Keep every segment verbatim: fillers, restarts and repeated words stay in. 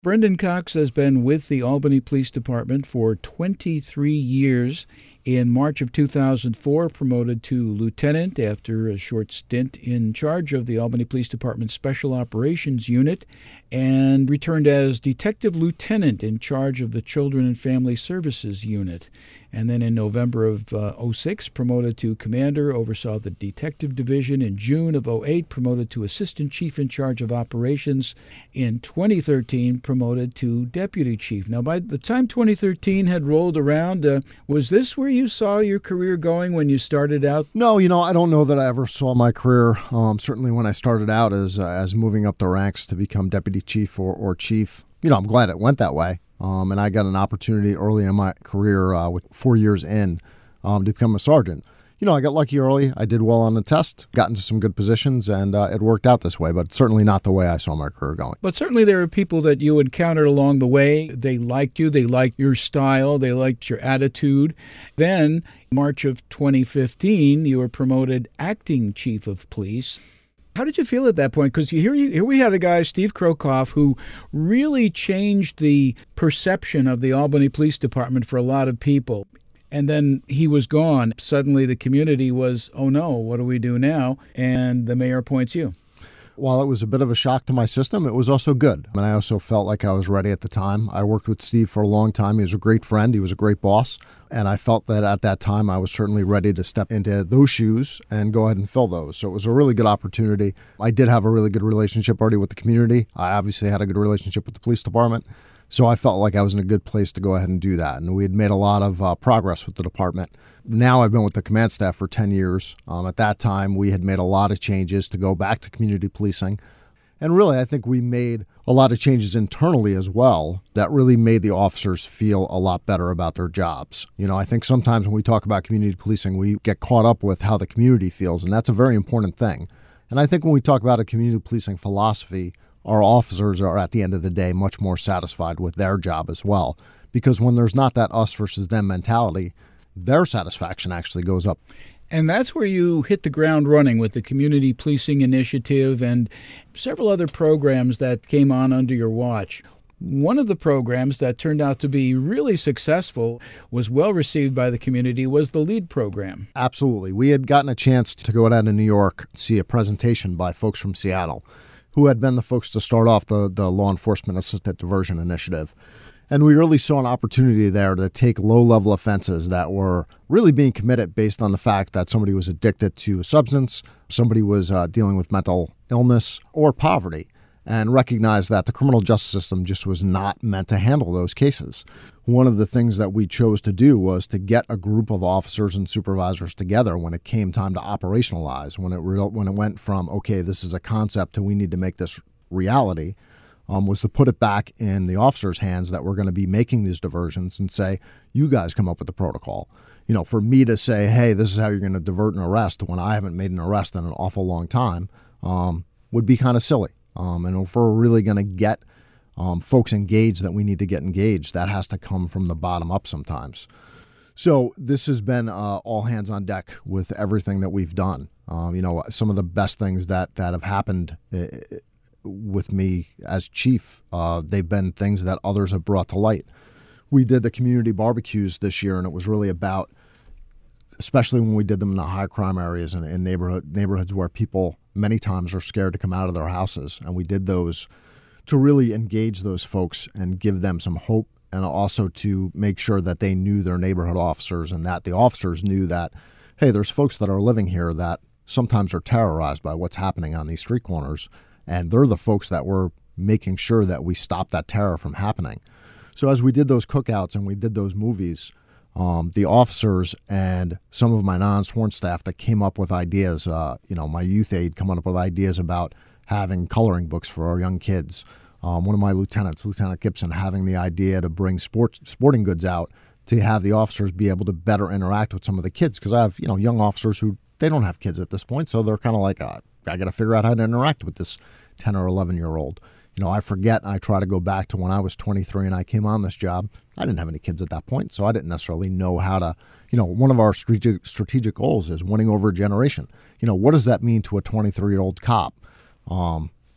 Brendan Cox has been with the Albany Police Department for twenty-three years. In March of two thousand four, promoted to lieutenant after a short stint in charge of the Albany Police Department Special Operations Unit, and returned as detective lieutenant in charge of the Children and Family Services Unit. And then in November of uh, oh six, promoted to commander, oversaw the detective division. In June of oh eight, promoted to assistant chief in charge of operations. In twenty thirteen, promoted to deputy chief. Now, by the time twenty thirteen had rolled around, uh, was this where you saw your career going when you started out? No, you know, I don't know that I ever saw my career, um, certainly when I started out as uh, as moving up the ranks to become deputy chief or, or chief. You know, I'm glad it went that way. Um, and I got an opportunity early in my career, uh, with four years in, um, to become a sergeant. You know, I got lucky early. I did well on the test, got into some good positions, and uh, it worked out this way, but certainly not the way I saw my career going. But certainly there are people that you encountered along the way. They liked you. They liked your style. They liked your attitude. Then, March of twenty fifteen, you were promoted acting chief of police. How did you feel at that point? Because here, here we had a guy, Steve Krokoff, who really changed the perception of the Albany Police Department for a lot of people. And then he was gone. Suddenly the community was, oh no, what do we do now? And the mayor appoints you. While it was a bit of a shock to my system, it was also good. And I also felt like I was ready at the time. I worked with Steve for a long time. He was a great friend. He was a great boss. And I felt that at that time, I was certainly ready to step into those shoes and go ahead and fill those. So it was a really good opportunity. I did have a really good relationship already with the community. I obviously had a good relationship with the police department. So I felt like I was in a good place to go ahead and do that. And we had made a lot of uh, progress with the department. Now I've been with the command staff for ten years. Um, at that time, we had made a lot of changes to go back to community policing. And really, I think we made a lot of changes internally as well that really made the officers feel a lot better about their jobs. You know, I think sometimes when we talk about community policing, we get caught up with how the community feels, and that's a very important thing. And I think when we talk about a community policing philosophy, our officers are, at the end of the day, much more satisfied with their job as well. Because when there's not that us versus them mentality, their satisfaction actually goes up. And that's where you hit the ground running with the Community Policing Initiative and several other programs that came on under your watch. One of the programs that turned out to be really successful, was well received by the community, was the LEAD program. Absolutely. We had gotten a chance to go down to New York, see a presentation by folks from Seattle, who had been the folks to start off the, the Law Enforcement Assisted Diversion Initiative. And we really saw an opportunity there to take low-level offenses that were really being committed based on the fact that somebody was addicted to a substance, somebody was uh, dealing with mental illness or poverty, and recognize that the criminal justice system just was not meant to handle those cases. One of the things that we chose to do was to get a group of officers and supervisors together when it came time to operationalize, when it re- when it went from, okay, this is a concept to we need to make this reality, um, was to put it back in the officers' hands that were going to be making these diversions and say, you guys come up with the protocol. You know, for me to say, hey, this is how you're going to divert an arrest when I haven't made an arrest in an awful long time, um, would be kind of silly. Um, and if we're really going to get um, folks engaged that we need to get engaged, that has to come from the bottom up sometimes. So this has been uh, all hands on deck with everything that we've done. Um, you know, some of the best things that, that have happened uh, with me as chief, uh, they've been things that others have brought to light. We did the community barbecues this year, and it was really about, especially when we did them in the high crime areas and in neighborhood neighborhoods where people many times are scared to come out of their houses. And we did those to really engage those folks and give them some hope, and also to make sure that they knew their neighborhood officers and that the officers knew that, hey, there's folks that are living here that sometimes are terrorized by what's happening on these street corners. And they're the folks that were making sure that we stop that terror from happening. So as we did those cookouts and we did those movies, Um, the officers and some of my non-sworn staff that came up with ideas, uh, you know, my youth aide coming up with ideas about having coloring books for our young kids. Um, one of my lieutenants, Lieutenant Gibson, having the idea to bring sports, sporting goods out to have the officers be able to better interact with some of the kids. Because I have, you know, young officers who, they don't have kids at this point. So they're kind of like, uh, I got to figure out how to interact with this ten or eleven year old. You know, I forget, I try to go back to when I was twenty-three and I came on this job. I didn't have any kids at that point, so I didn't necessarily know how to, you know, one of our strategic, strategic goals is winning over a generation. You know, what does that mean to a twenty-three-year-old cop? Um,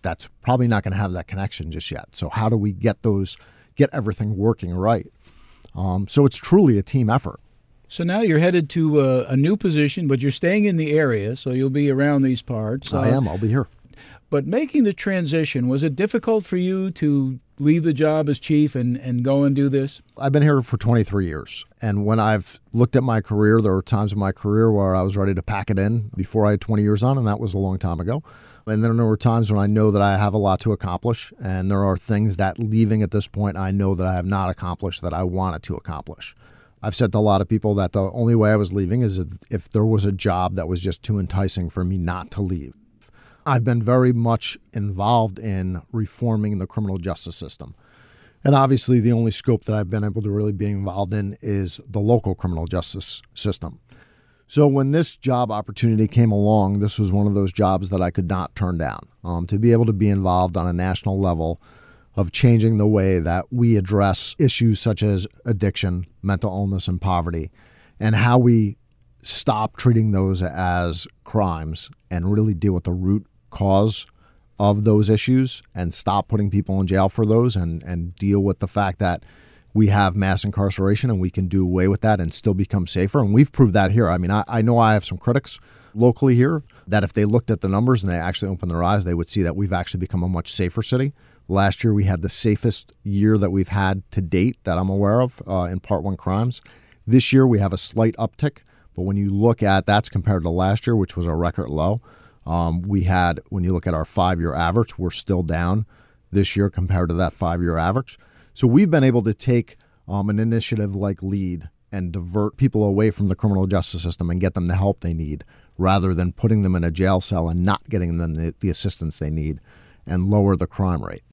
that's probably not going to have that connection just yet. So how do we get those, get everything working right? Um, so it's truly a team effort. So now you're headed to a, a new position, but you're staying in the area, so you'll be around these parts. I uh, am. I'll be here. But making the transition, was it difficult for you to leave the job as chief and, and go and do this? I've been here for twenty-three years. And when I've looked at my career, there were times in my career where I was ready to pack it in before I had twenty years on, and that was a long time ago. And then there were times when I know that I have a lot to accomplish, and there are things that leaving at this point I know that I have not accomplished that I wanted to accomplish. I've said to a lot of people that the only way I was leaving is if, if there was a job that was just too enticing for me not to leave. I've been very much involved in reforming the criminal justice system. And obviously the only scope that I've been able to really be involved in is the local criminal justice system. So when this job opportunity came along, this was one of those jobs that I could not turn down. Um, to be able to be involved on a national level of changing the way that we address issues such as addiction, mental illness, and poverty, and how we stop treating those as crimes and really deal with the root cause of those issues and stop putting people in jail for those and, and deal with the fact that we have mass incarceration and we can do away with that and still become safer. And we've proved that here. I mean, I, I know I have some critics locally here that if they looked at the numbers and they actually opened their eyes, they would see that we've actually become a much safer city. Last year, we had the safest year that we've had to date that I'm aware of uh, in Part one crimes. This year, we have a slight uptick. But when you look at that's compared to last year, which was a record low, um, we had, when you look at our five-year average, we're still down this year compared to that five-year average. So we've been able to take um, an initiative like LEAD and divert people away from the criminal justice system and get them the help they need rather than putting them in a jail cell and not getting them the, the assistance they need and lower the crime rate.